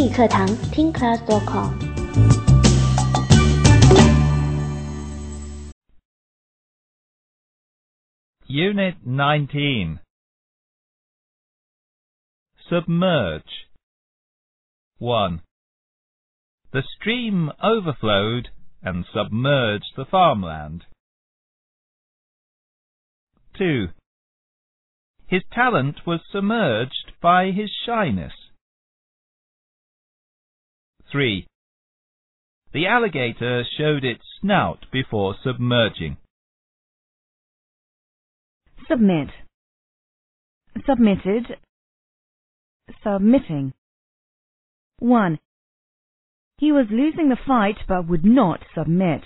英语课堂听 class.com。 Unit 19. Submerge. 1. The stream overflowed and submerged the farmland. 2. His talent was submerged by his shyness. 3. The alligator showed its snout before submerging. Submit. Submitted. Submitting. 1. He was losing the fight but would not submit.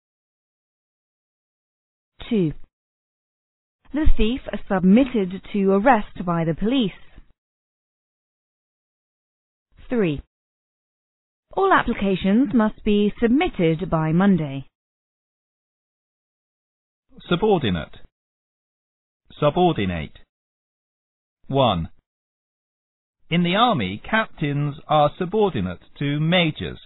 2. The thief submitted to arrest by the police. 3. All applications must be submitted by Monday. Subordinate. Subordinate. 1. In the army, captains are subordinate to majors.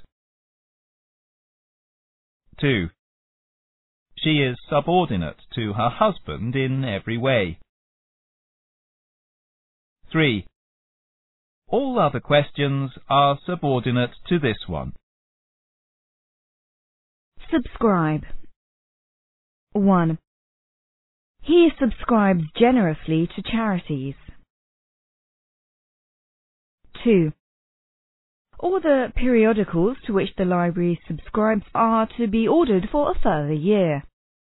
2. She is subordinate to her husband in every way. 3. All other questions are subordinate to this one. Subscribe. 1. He subscribes generously to charities. 2. All the periodicals to which the library subscribes are to be ordered for a further year.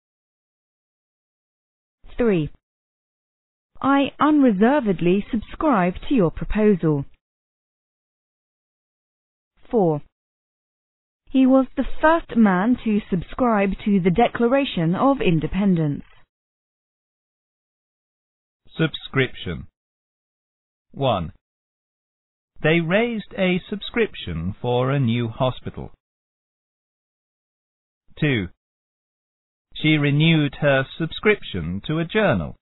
3. I unreservedly subscribe to your proposal. 4. He was the first man to subscribe to the Declaration of Independence. Subscription. 1. They raised a subscription for a new hospital. 2. She renewed her subscription to a journal.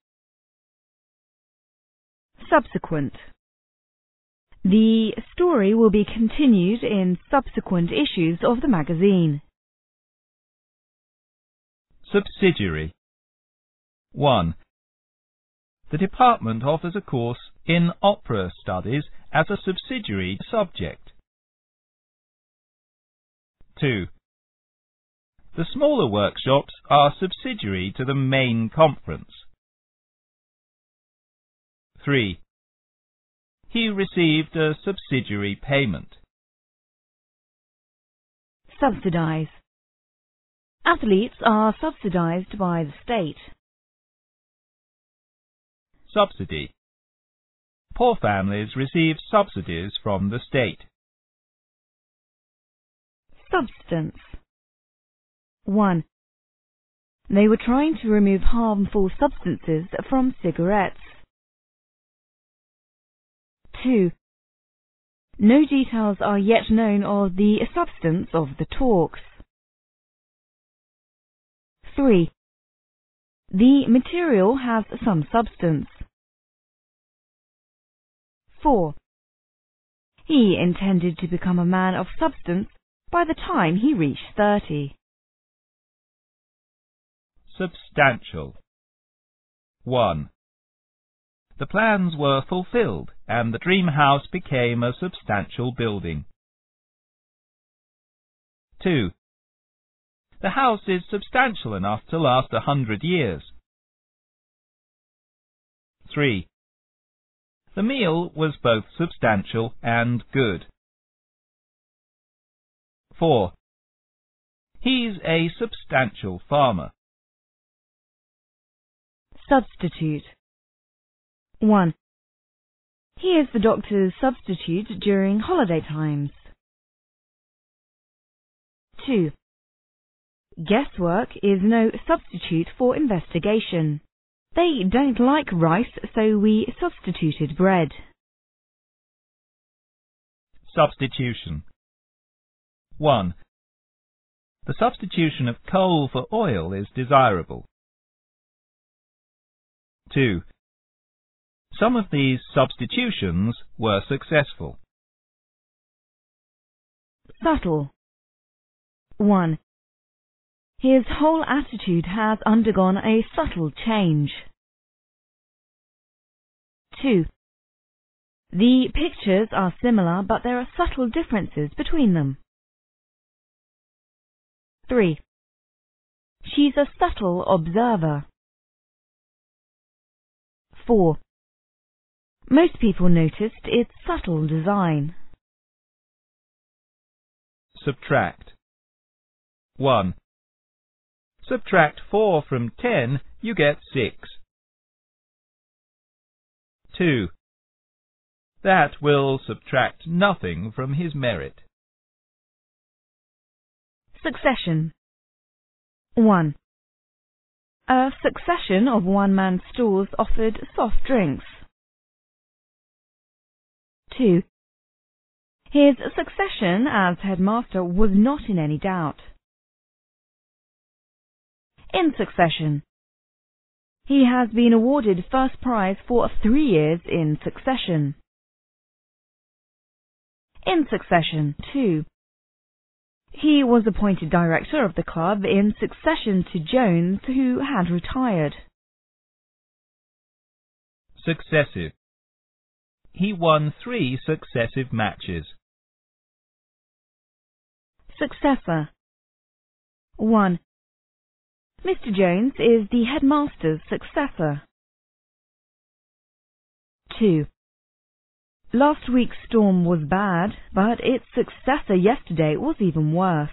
Subsequent. The story will be continued in subsequent issues of the magazine. Subsidiary. 1. The department offers a course in opera studies as a subsidiary subject. 2. The smaller workshops are subsidiary to the main conference. 3. He received a subsidiary payment. Subsidize. Athletes are subsidized by the state. Subsidy. Poor families receive subsidies from the state. Substance. 1. They were trying to remove harmful substances from cigarettes. 2. No details are yet known of the substance of the talks. 3. The material has some substance. 4. He intended to become a man of substance by the time he reached 30. Substantial. 1. The plans were fulfilled and the dream house became a substantial building. 2. The house is substantial enough to last 100 years. 3. The meal was both substantial and good. 4. He's a substantial farmer. Substitute. 1. He is the doctor's substitute during holiday times. 2. Guesswork is no substitute for investigation. They don't like rice, so we substituted bread. Substitution. 1. The substitution of coal for oil is desirable. 2. Some of these substitutions were successful. subtle. 1. His whole attitude has undergone a subtle change. 2. The pictures are similar, but there are subtle differences between them. 3. She's a subtle observer. 4. Most people noticed its subtle design. Subtract. 1. Subtract 4 from 10, you get 6. 2. That will subtract nothing from his merit. Succession. 1. A succession of one-man stalls offered soft drinks. 2. His succession as headmaster was not in any doubt. In succession. He has been awarded first prize for 3 years in succession. In succession. 2. He was appointed director of the club in succession to Jones, who had retired. Successive. He won 3 successive matches. Successor. 1. Mr. Jones is the headmaster's successor. 2. Last week's storm was bad, but its successor yesterday was even worse.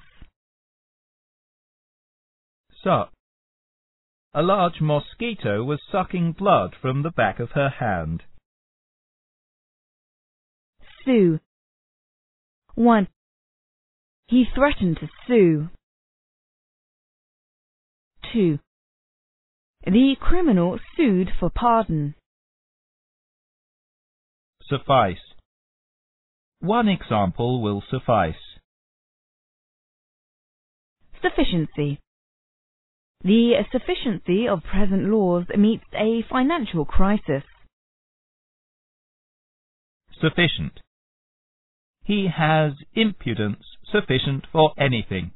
Suck. A large mosquito was sucking blood from the back of her hand. Sue. 1. He threatened to sue. 2. The criminal sued for pardon. Suffice. 1 example will suffice. Sufficiency. The sufficiency of present laws meets a financial crisis. Sufficient. He has impudence sufficient for anything.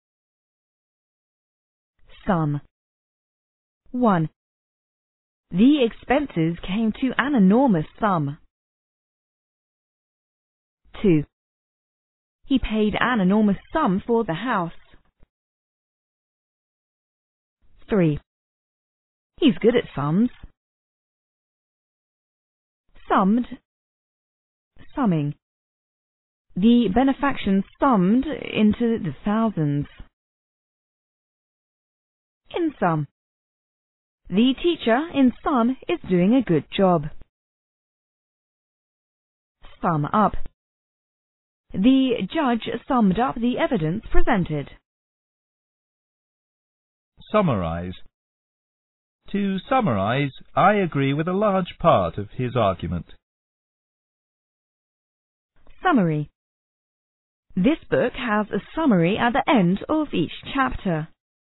Sum. 1. The expenses came to an enormous sum. 2. He paid an enormous sum for the house. 3. He's good at sums. Summed. Summing. The benefaction summed into the thousands. In sum. The teacher, in sum, is doing a good job. Sum up. The judge summed up the evidence presented. Summarize. To summarize, I agree with a large part of his argument. Summary. This book has a summary at the end of each chapter.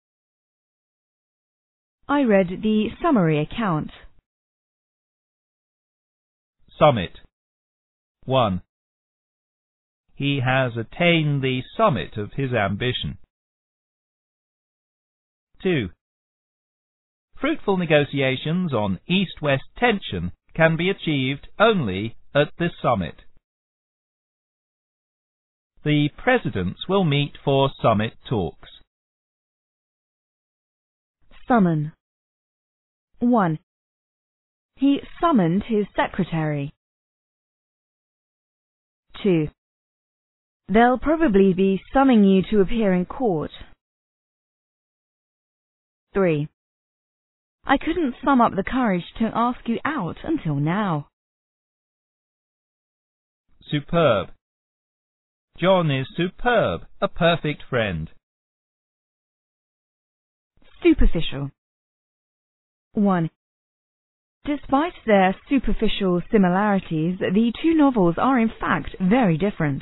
I read the summary account. Summit. 1. He has attained the summit of his ambition. 2. Fruitful negotiations on East-West tension can be achieved only at this summit. The presidents will meet for summit talks. Summon. 1. He summoned his secretary. 2. They'll probably be summoning you to appear in court. 3. I couldn't sum up the courage to ask you out until now. Superb. John is superb, a perfect friend. Superficial. 1. Despite their superficial similarities, the two novels are in fact very different.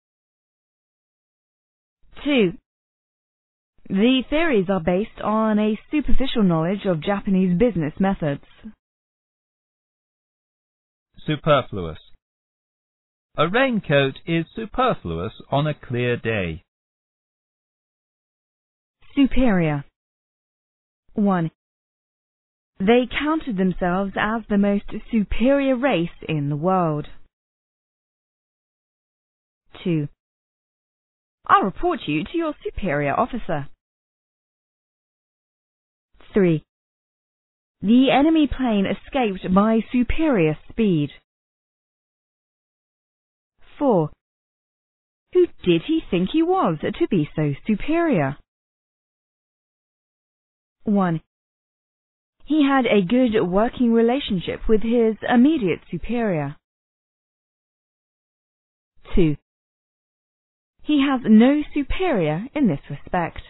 2. The theories are based on a superficial knowledge of Japanese business methods. Superfluous. A raincoat is superfluous on a clear day. Superior. 1. They counted themselves as the most superior race in the world. 2. I'll report you to your superior officer. 3. The enemy plane escaped by superior speed. 4. Who did he think he was to be so superior? 1. He had a good working relationship with his immediate superior. 2. He has no superior in this respect.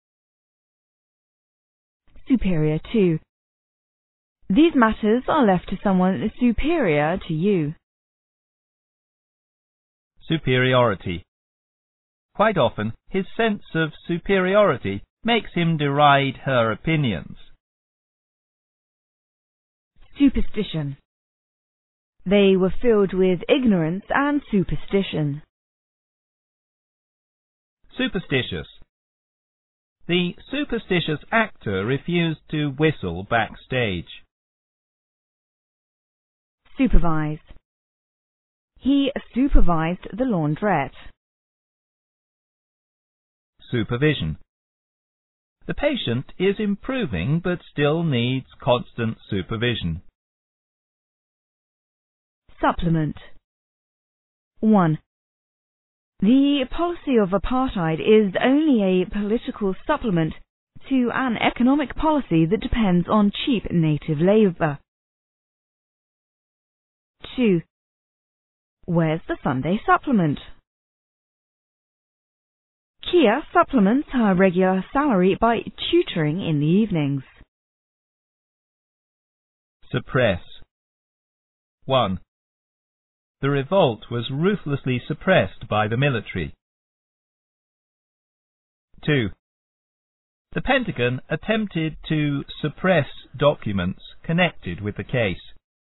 Superior 2. These matters are left to someone superior to you. Superiority. Quite often, his sense of superiority makes him deride her opinions. Superstition. They were filled with ignorance and superstition. Superstitious. The superstitious actor refused to whistle backstage. Supervise. He supervised the laundrette. Supervision. The patient is improving but still needs constant supervision. Supplement. 1. The policy of apartheid is only a political supplement to an economic policy that depends on cheap native labour. 2. Where's the Sunday supplement? Kia supplements her regular salary by tutoring in the evenings. Suppress. 1. The revolt was ruthlessly suppressed by the military. 2. The Pentagon attempted to suppress documents connected with the case.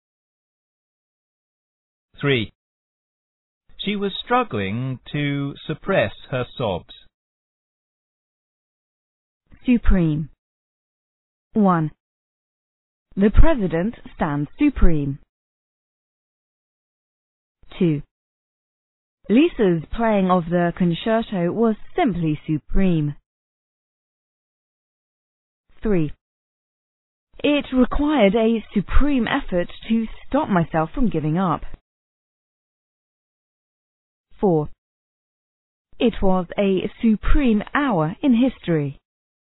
3. She was struggling to suppress her sobs. Supreme. 1. The President stands supreme. 2. Lisa's playing of the concerto was simply supreme. 3. It required a supreme effort to stop myself from giving up. 4. It was a supreme hour in history.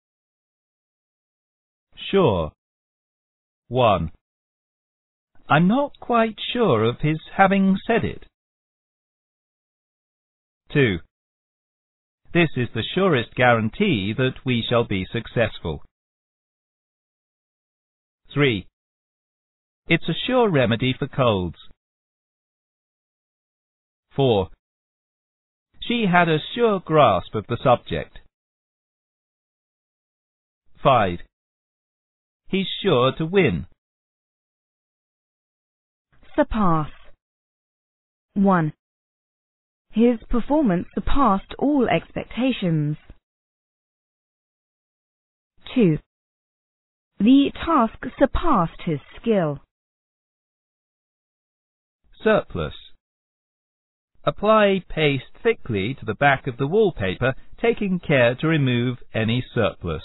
Sure. 1. I'm not quite sure of his having said it. 2. This is the surest guarantee that we shall be successful. 3. It's a sure remedy for colds. 4. She had a sure grasp of the subject. 5. He's sure to win. Surpass. 1. His performance surpassed all expectations. 2. The task surpassed his skill. Surplus. Apply paste thickly to the back of the wallpaper, taking care to remove any surplus.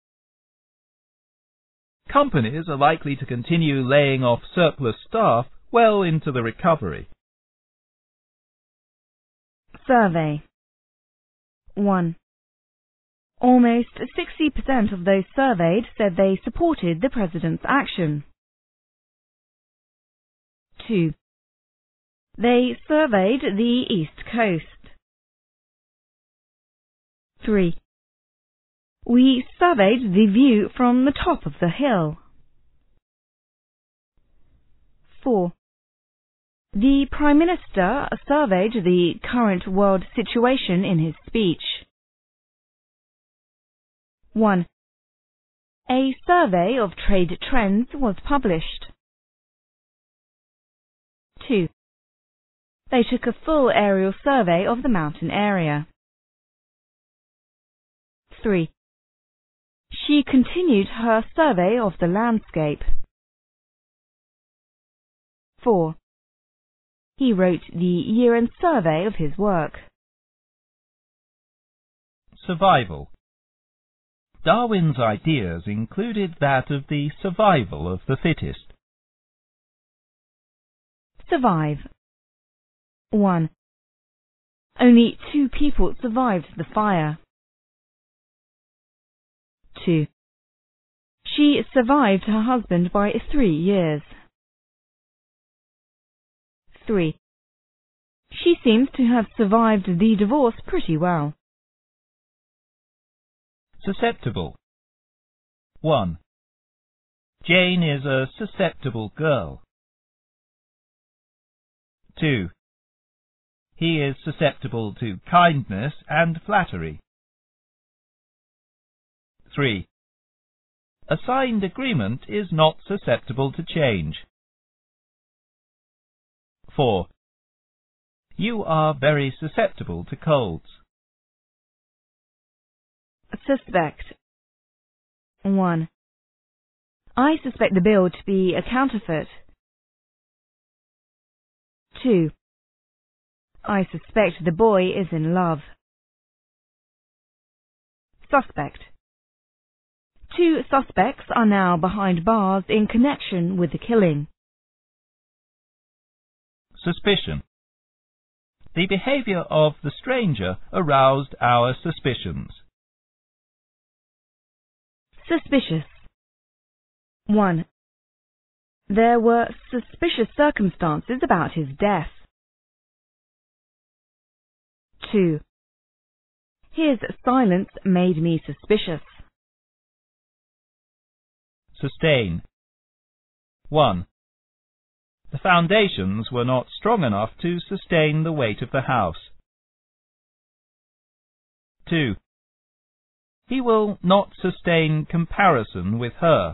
Companies are likely to continue laying off surplus staff well into the recovery. Survey. 1. Almost 60% of those surveyed said they supported the President's action. 2. They surveyed the East Coast. 3. We surveyed the view from the top of the hill. 4. The Prime Minister surveyed the current world situation in his speech. 1. A survey of trade trends was published. 2. They took a full aerial survey of the mountain area. 3. She continued her survey of the landscape. 4. He wrote the year-end survey of his work. Survival. Darwin's ideas included that of the survival of the fittest. Survive. 1. Only 2 people survived the fire. 2. She survived her husband by 3 years. 3. She seems to have survived the divorce pretty well. Susceptible. 1. Jane is a susceptible girl. 2. He is susceptible to kindness and flattery. 3. A signed agreement is not susceptible to change. 4. You are very susceptible to colds. Suspect. 1. I suspect the bill to be a counterfeit. 2. I suspect the boy is in love. Suspect. 2 suspects are now behind bars in connection with the killing. Suspicion. The behaviour of the stranger aroused our suspicions. Suspicious. 1. There were suspicious circumstances about his death. 2. His silence made me suspicious. Sustain. 1. The foundations were not strong enough to sustain the weight of the house. 2. He will not sustain comparison with her.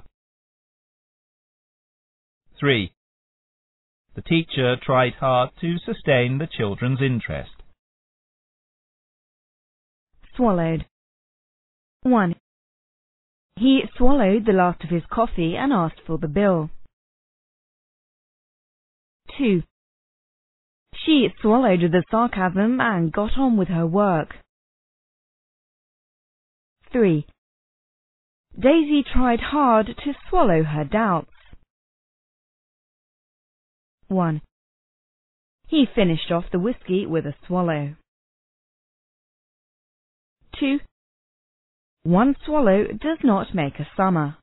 3. The teacher tried hard to sustain the children's interest. Swallowed. 1. He swallowed the last of his coffee and asked for the bill. 2. She swallowed the sarcasm and got on with her work. 3. Daisy tried hard to swallow her doubts. 1. He finished off the whiskey with a swallow. 2. One swallow does not make a summer.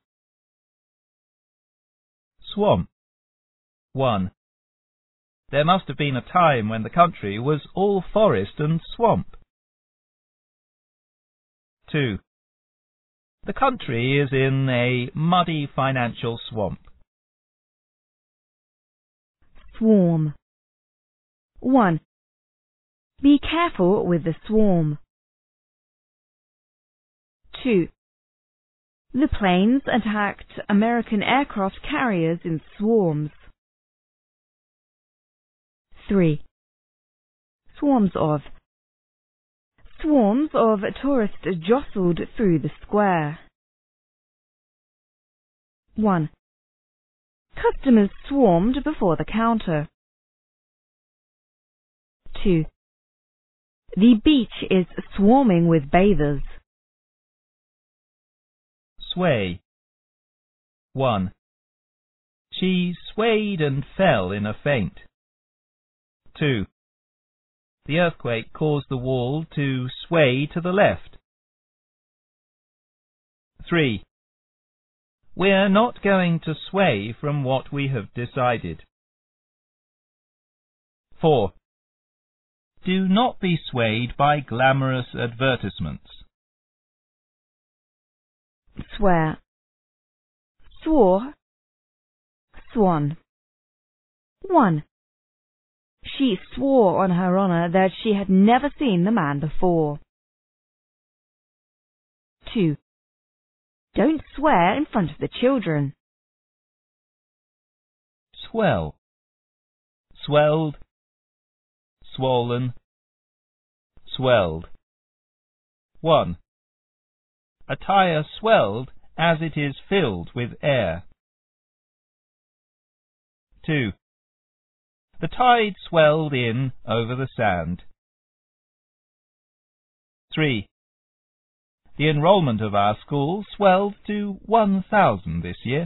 Swamp. 1. There must have been a time when the country was all forest and swamp. 2. The country is in a muddy financial swamp. Swarm. 1. Be careful with the swarm. 2. The planes attacked American aircraft carriers in swarms. 3. Swarms of tourists jostled through the square. 1. Customers swarmed before the counter. 2. The beach is swarming with bathers. Sway. 1. She swayed and fell in a faint. 2. The earthquake caused the wall to sway to the left. 3. We're not going to sway from what we have decided. 4. Do not be swayed by glamorous advertisements. Swear. Swore. Swan. 1. She swore on her honour that she had never seen the man before. 2. Don't swear in front of the children. Swell. Swelled. swollen, swelled. 1. A tire swelled as it is filled with air. 2. The tide swelled in over the sand. 3. The enrollment of our school swelled to 1,000 this year.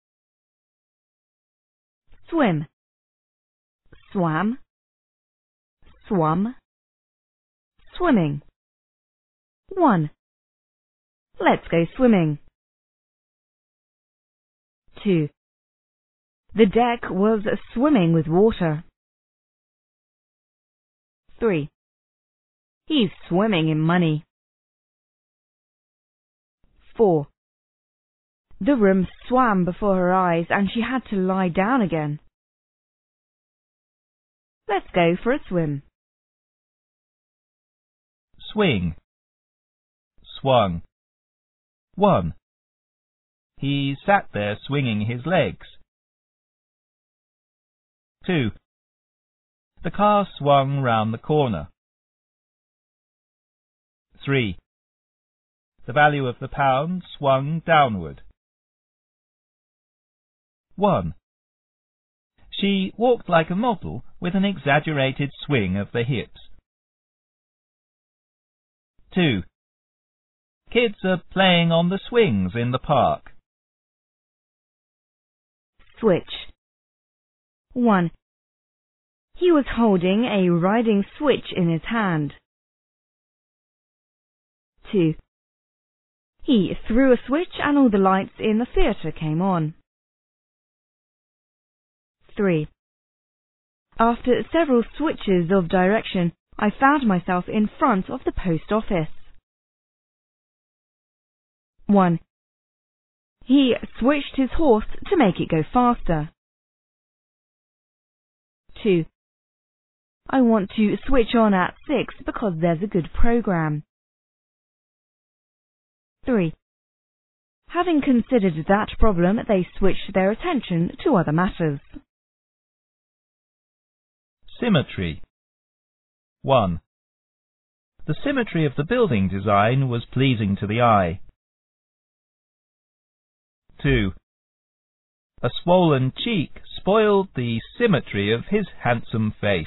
Swim, swam, swum, swimming. 1. Let's go swimming. 2. The deck was swimming with water. 3. He's swimming in money. 4. The room swam before her eyes and she had to lie down again. Let's go for a swim. Swing, swung. 1. He sat there swinging his legs. 2. The car swung round the corner. 3. The value of the pound swung downward. 1. She walked like a model with an exaggerated swing of the hips. 2. Kids are playing on the swings in the park. Switch. 1. He was holding a riding switch in his hand. 2. He threw a switch and all the lights in the theatre came on. 3. After several switches of direction, I found myself in front of the post office. 1. He switched his horse to make it go faster. 2. I want to switch on at 6 because there's a good program. 3. Having considered that problem, they switched their attention to other matters. Symmetry. 1. The symmetry of the building design was pleasing to the eye. 2. A swollen cheek spoiled the symmetry of his handsome face.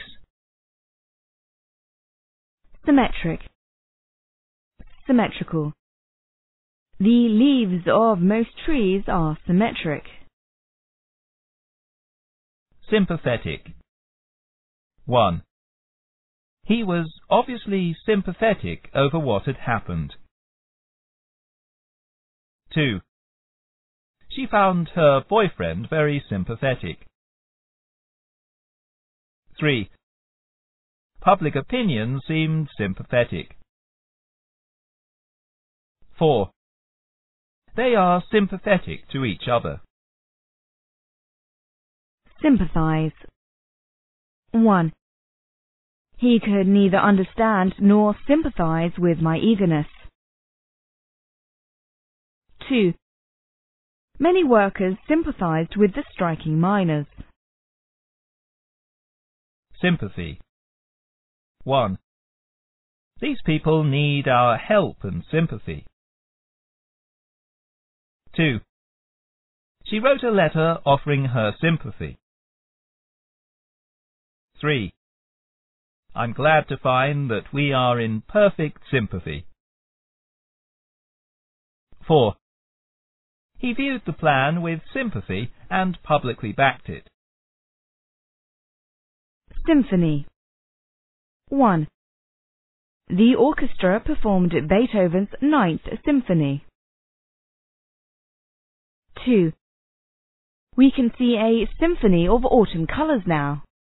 Symmetric. Symmetrical. The leaves of most trees are symmetric. Sympathetic. 1. He was obviously sympathetic over what had happened. 2. She found her boyfriend very sympathetic. 3. Public opinion seemed sympathetic. 4. They are sympathetic to each other. Sympathize. 1. He could neither understand nor sympathize with my eagerness. 2. Many workers sympathized with the striking miners. Sympathy. 1. These people need our help and sympathy. 2. She wrote a letter offering her sympathy. 3. I'm glad to find that we are in perfect sympathy. 4. He viewed the plan with sympathy and publicly backed it. Symphony. 1. The orchestra performed Beethoven's Ninth Symphony. 2. We can see a symphony of autumn colours now.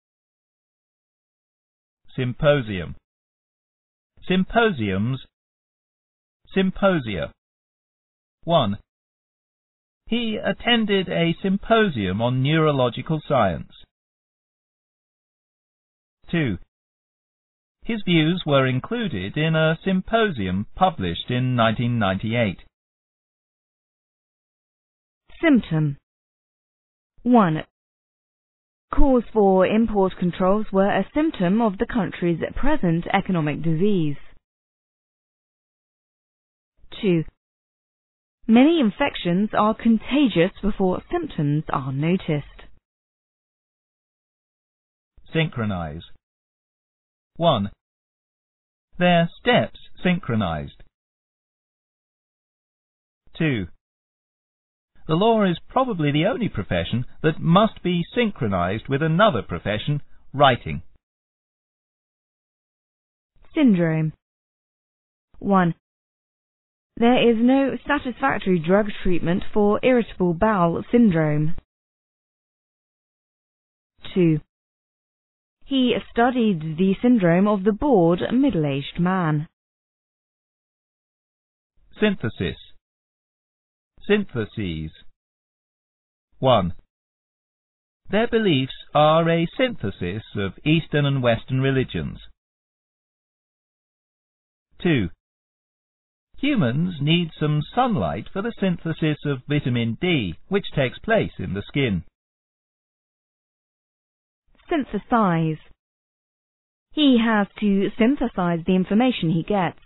Symposium. Symposiums. Symposia. 1. He attended a symposium on neurological science. 2. His views were included in a symposium published in 1998. Symptom. 1. calls for import controls were a symptom of the country's present economic disease. 2. Many infections are contagious before symptoms are noticed. Synchronize. 1. Their steps synchronized. 2. The law is probably the only profession that must be synchronized with another profession, writing. Syndrome. 1. There is no satisfactory drug treatment for irritable bowel syndrome. 2. He studied the syndrome of the bored, middle-aged man. Synthesis. Syntheses. 1. Their beliefs are a synthesis of Eastern and Western religions. 2. Humans need some sunlight for the synthesis of vitamin D, which takes place in the skin. Synthesize. He has to synthesize the information he gets.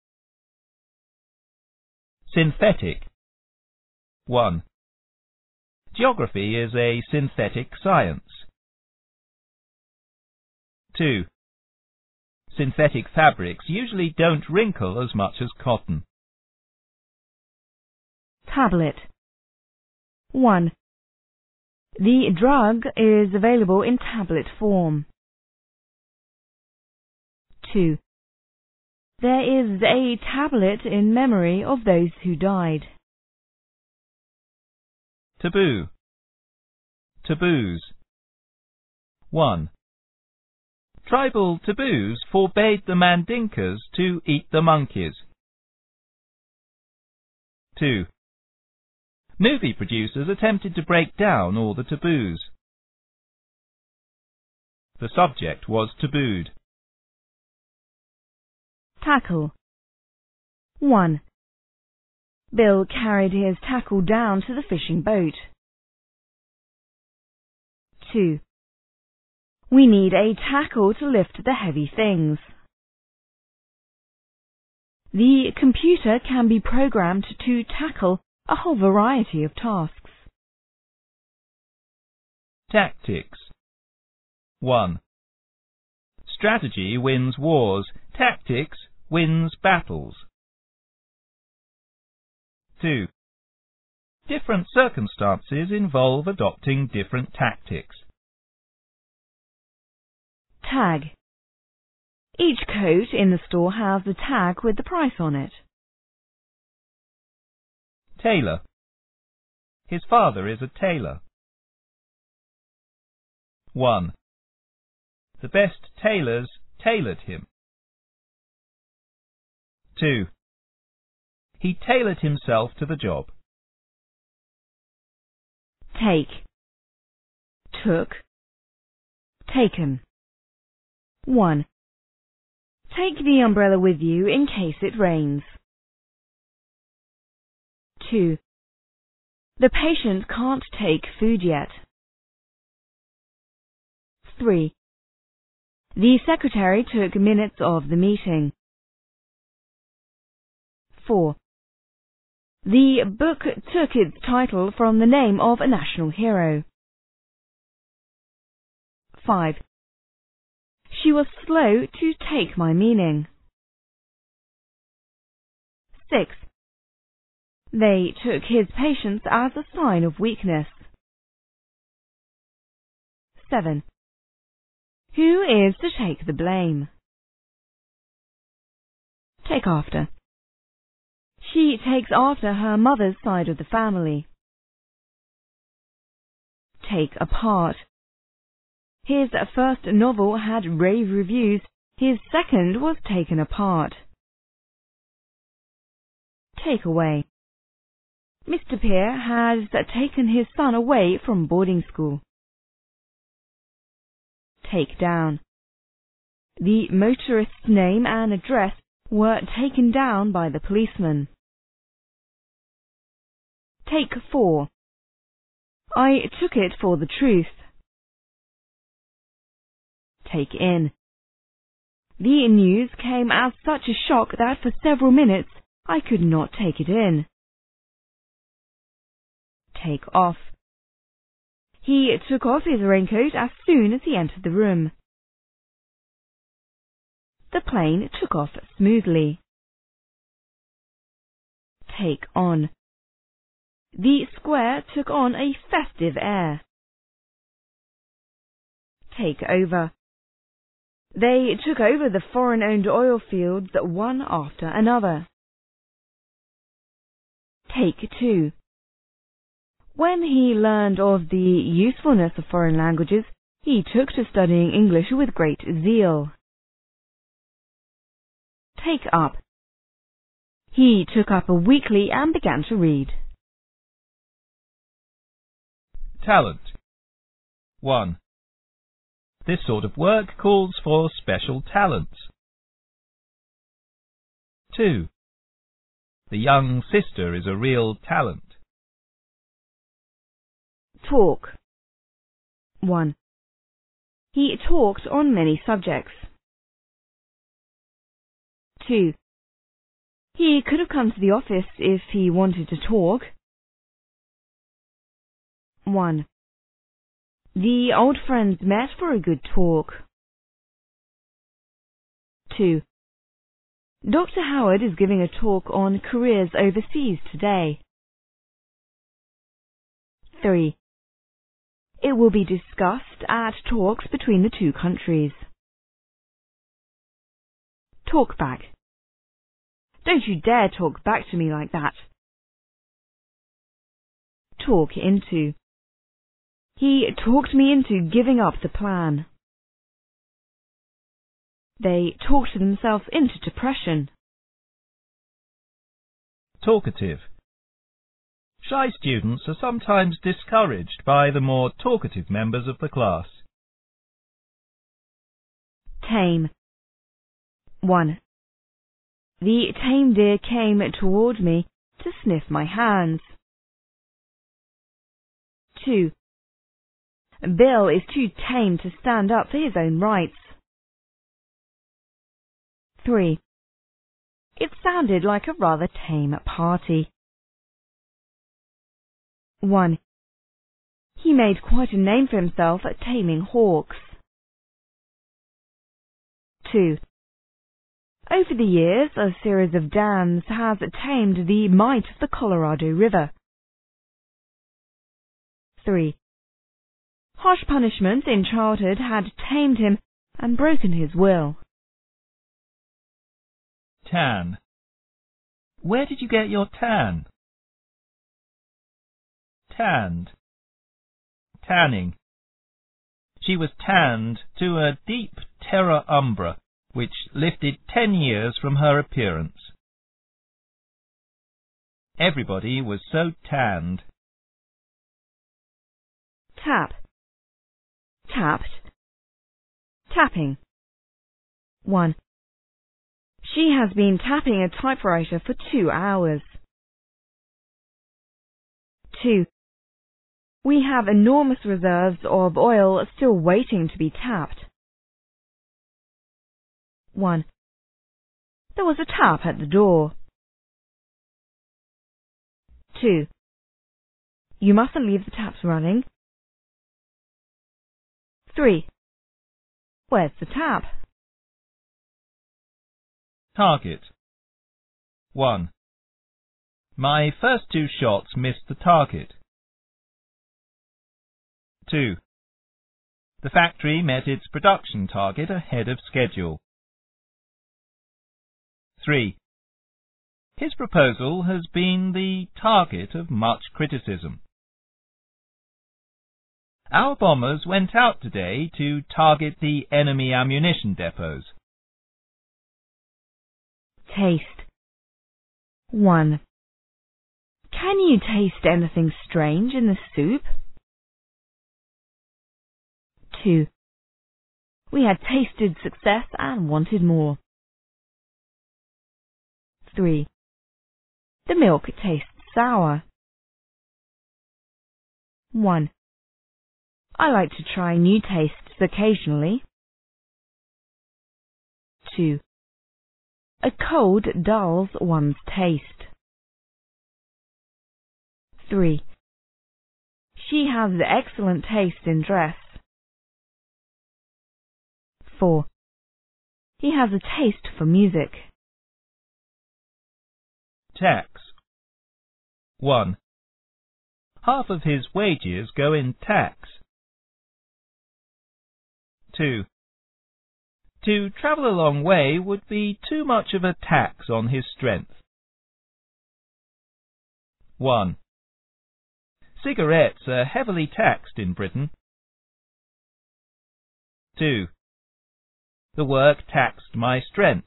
Synthetic. 1. Geography is a synthetic science. 2. Synthetic fabrics usually don't wrinkle as much as cotton. Tablet. 1. The drug is available in tablet form. 2. There is a tablet in memory of those who died. Taboo. Taboos. 1. Tribal taboos forbade the Mandinkas to eat the monkeys. 2. Movie producers attempted to break down all the taboos. The subject was tabooed. Tackle. 1. Bill carried his tackle down to the fishing boat. 2. We need a tackle to lift the heavy things. The computer can be programmed to tackle a whole variety of tasks. Tactics. 1. Strategy wins wars. Tactics wins battles. 2. Different circumstances involve adopting different tactics. Tag. Each coat in the store has a tag with the price on it. Tailor. His father is a tailor. 1. The best tailors tailored him. 2. He tailored himself to the job. Take. Took. Taken. 1. Take the umbrella with you in case it rains. 2. The patient can't take food yet. 3. The secretary took minutes of the meeting. 4. The book took its title from the name of a national hero. 5. She was slow to take my meaning. 6. They took his patience as a sign of weakness. 7. Who is to take the blame? Take after. She takes after her mother's side of the family. Take apart. His first novel had rave reviews. His second was taken apart. Take away. Mr. Peer has taken his son away from boarding school. Take down. The motorist's name and address were taken down by the policeman. Take 4. I took it for the truth. take in. The news came as such a shock that for several minutes I could not take it in. Take off. He took off his raincoat as soon as he entered the room. The plane took off smoothly. Take on. The square took on a festive air. Take over. They took over the foreign-owned oil fields one after another. Take two. When he learned of the usefulness of foreign languages, he took to studying English with great zeal. Take up. He took up a weekly and began to read. Talent. 1. This sort of work calls for special talents. 2. The young sister is a real talent. Talk. 1. He talked on many subjects. 2. He could have come to the office if he wanted to talk. 1. The old friends met for a good talk. 2. Dr. Howard is giving a talk on careers overseas today. 3. It will be discussed at talks between the two countries. Talk back. Don't you dare talk back to me like that. Talk into. He talked me into giving up the plan. They talked themselves into depression. Talkative. Shy students are sometimes discouraged by the more talkative members of the class. Tame. 1. The tame deer came toward me to sniff my hands. 2. Bill is too tame to stand up for his own rights. 3. It sounded like a rather tame party. 1. He made quite a name for himself at taming hawks. 2. Over the years, a series of dams has tamed the might of the Colorado River. 3. Harsh punishments in childhood had tamed him and broken his will. Tan. Where did you get your tan? Tanned. Tanning. She was tanned to a deep terra umbra, which lifted 10 years from her appearance. Everybody was so tanned. Tap. Tapped. Tapping. 1. She has been tapping a typewriter for 2 hours. 2. We have enormous reserves of oil still waiting to be tapped. 1. There was a tap at the door. 2. You mustn't leave the taps running. 3. Where's the tap? Target. 1. My first 2 shots missed the target. 2. The factory met its production target ahead of schedule. 3. His proposal has been the target of much criticism. Our bombers went out today to target the enemy ammunition depots. Taste. 1. Can you taste anything strange in the soup? 2. We had tasted success and wanted more. 3. The milk tastes sour. 1. I like to try new tastes occasionally. 2. A cold dulls one's taste. 3. She has excellent taste in dress. 4. He has a taste for music. Tax. 1. Half of his wages go in tax. 2. To travel a long way would be too much of a tax on his strength. 1. Cigarettes are heavily taxed in Britain. 2. The work taxed my strength.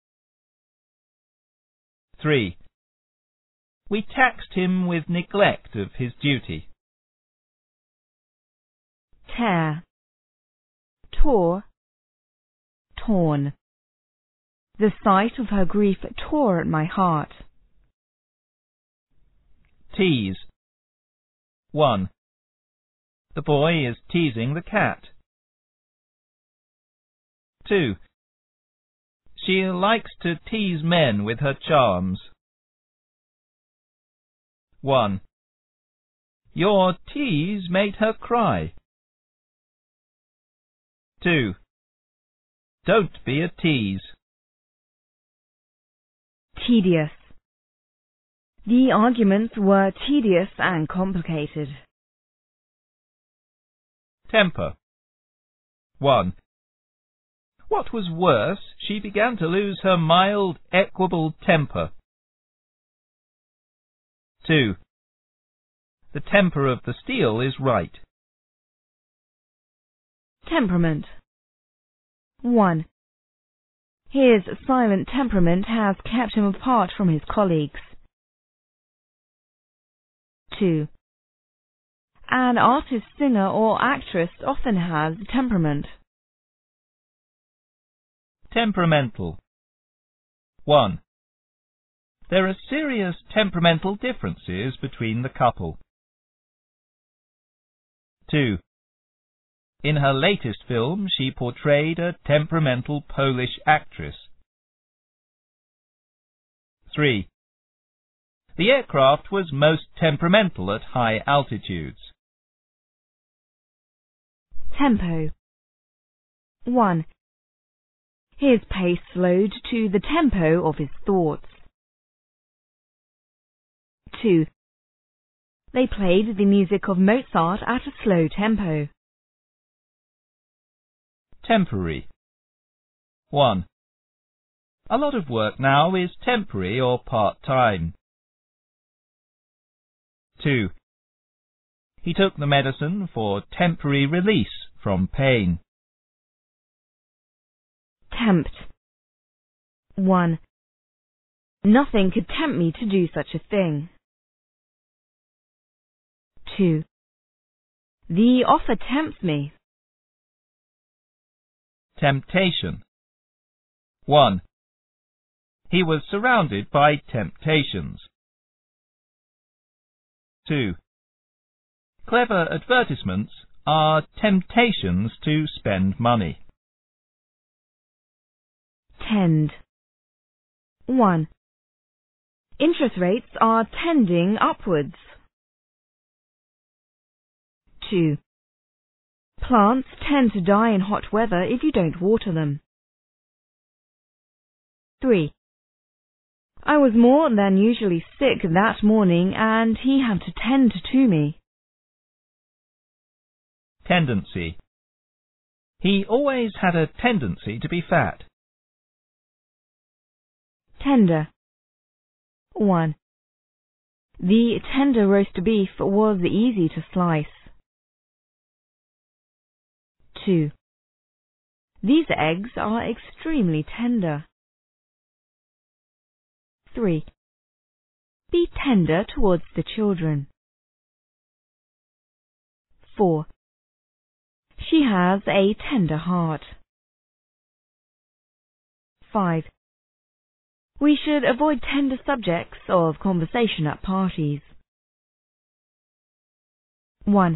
3. We taxed him with neglect of his duty. Tear. Tore. Torn. The sight of her grief tore at my heart. Tease. 1. The boy is teasing the cat. 2. She likes to tease men with her charms. 1. Your tease made her cry. 2. Don't be a tease. Tedious. The arguments were tedious and complicated. Temper. 1. What was worse, she began to lose her mild, equable temper. 2. The temper of the steel is right. Temperament. 1. His silent temperament has kept him apart from his colleagues. 2. An artist, singer, or actress often has temperament. Temperamental. 1. There are serious temperamental differences between the couple. 2. In her latest film, she portrayed a temperamental Polish actress. 3. The aircraft was most temperamental at high altitudes. Tempo. 1. His pace slowed to the tempo of his thoughts. 2. They played the music of Mozart at a slow tempo. Temporary. 1. A lot of work now is temporary or part-time. 2. He took the medicine for temporary release from pain. Tempt. 1. Nothing could tempt me to do such a thing. 2. The offer tempts me. Temptation. 1. He was surrounded by temptations. 2. Clever advertisements are temptations to spend money. Tend. 1. Interest rates are tending upwards. 2. Plants tend to die in hot weather if you don't water them. 3. I was more than usually sick that morning, and he had to tend to me. Tendency. He always had a tendency to be fat. Tender. 1. The tender roast beef was easy to slice. 2. These eggs are extremely tender. 3. Be tender towards the children. 4. She has a tender heart. 5. We should avoid tender subjects of conversation at parties. 1.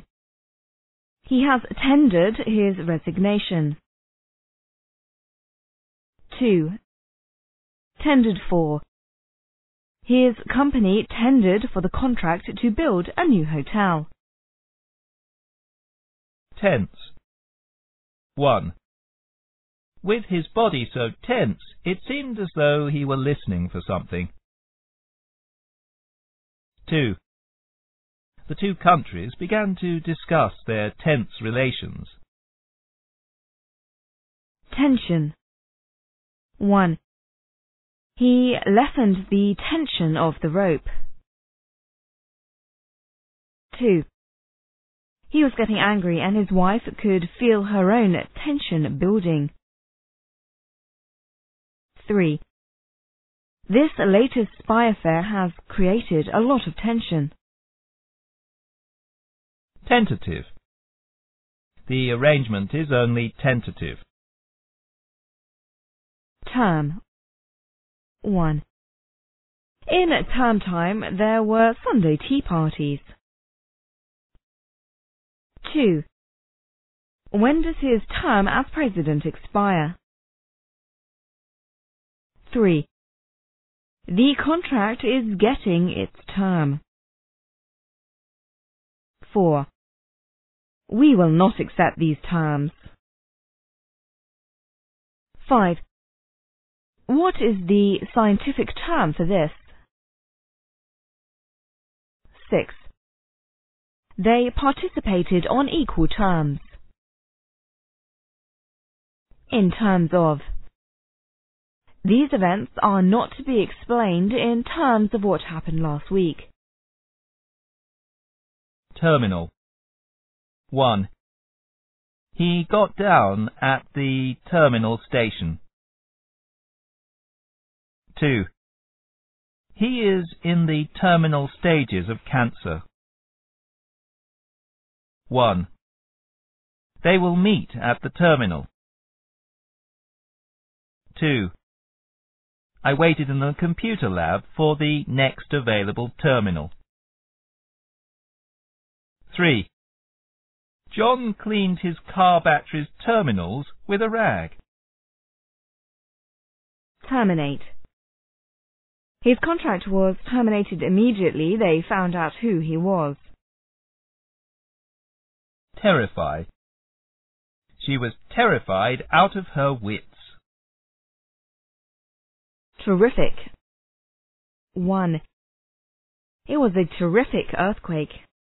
He has tendered his resignation. 2. Tendered for. His company tendered for the contract to build a new hotel. Tense. 1. With his body so tense, it seemed as though he were listening for something. 2. The two countries began to discuss their tense relations. Tension. 1. He lessened the tension of the rope. 2. He was getting angry and his wife could feel her own tension building. 3. This latest spy affair has created a lot of tension. Tentative. The arrangement is only tentative. Term. 1. In term time, there were Sunday tea parties. 2. When does his term as president expire? 3. The contract is getting its term. 4. We will not accept these terms. 5. What is the scientific term for this? 6. They participated on equal terms. In terms of. These events are not to be explained in terms of what happened last week. Terminal. 1. He got down at the terminal station. 2. He is in the terminal stages of cancer. 1. They will meet at the terminal. 2. I waited in the computer lab for the next available terminal. 3. John cleaned his car battery's terminals with a rag. Terminate. His contract was terminated immediately they found out who he was. Terrify. She was terrified out of her wits. Terrific. 1. It was a terrific earthquake.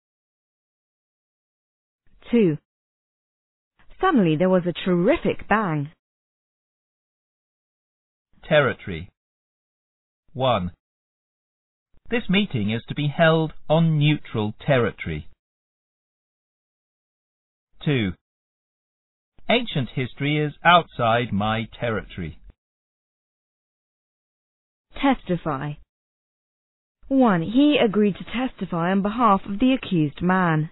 2. Suddenly there was a terrific bang. Territory. 1. This meeting is to be held on neutral territory. 2. Ancient history is outside my territory. Testify. 1. He agreed to testify on behalf of the accused man.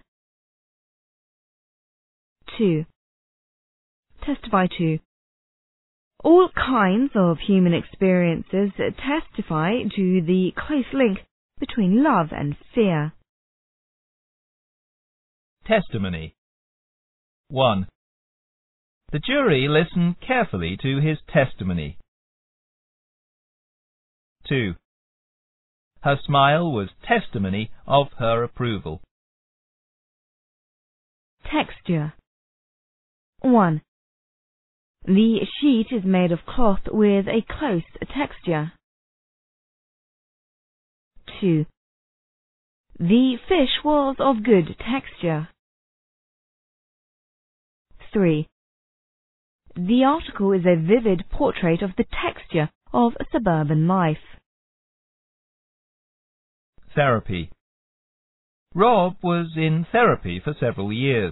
2. Testify to. All kinds of human experiences testify to the close link between love and fear. Testimony. 1. The jury listened carefully to his testimony. 2. Her smile was testimony of her approval. Texture. 1. The sheet is made of cloth with a close texture. 2. The fish was of good texture. 3. The article is a vivid portrait of the texture of suburban life. Therapy. Rob was in therapy for several years.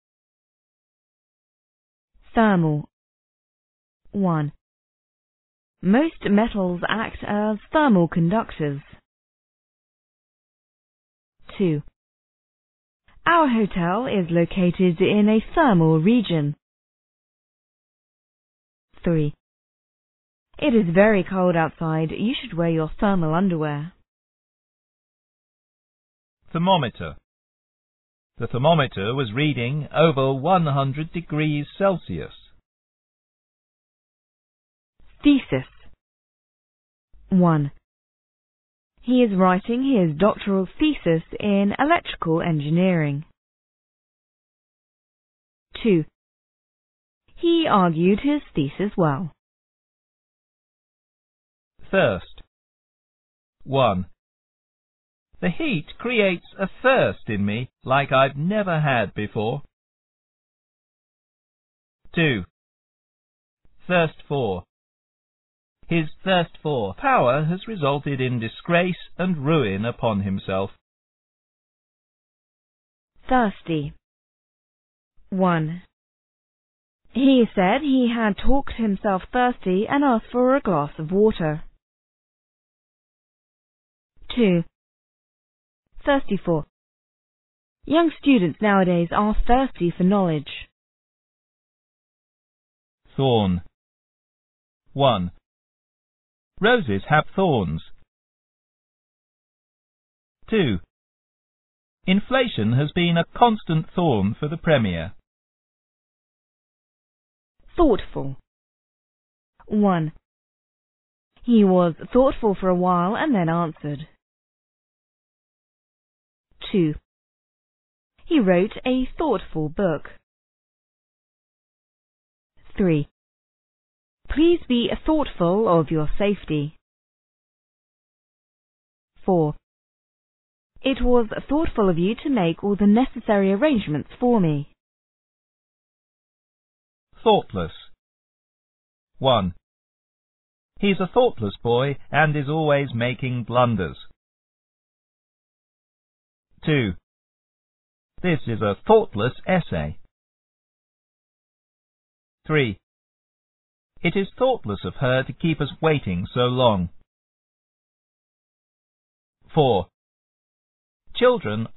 Thermal. 1. Most metals act as thermal conductors. 2. Our hotel is located in a thermal region. 3. It is very cold outside. You should wear your thermal underwear. Thermometer. The thermometer was reading over 100 degrees Celsius. Thesis. 1. He is writing his doctoral thesis in electrical engineering. 2. He argued his thesis well. Thirst. 1. The heat creates a thirst in me like I've never had before. 2. Thirst for. His thirst for power has resulted in disgrace and ruin upon himself. Thirsty. 1. He said he had talked himself thirsty and asked for a glass of water. 2. Thirsty for. Young students nowadays are thirsty for knowledge. Thorn. 1. Roses have thorns. 2. Inflation has been a constant thorn for the Premier. Thoughtful. 1. He was thoughtful for a while and then answered. 2. He wrote a thoughtful book. 3. Please be thoughtful of your safety. 4. It was thoughtful of you to make all the necessary arrangements for me. Thoughtless. 1. He's a thoughtless boy and is always making blunders. 2. This is a thoughtless essay. 3. It is thoughtless of her to keep us waiting so long. 4. Children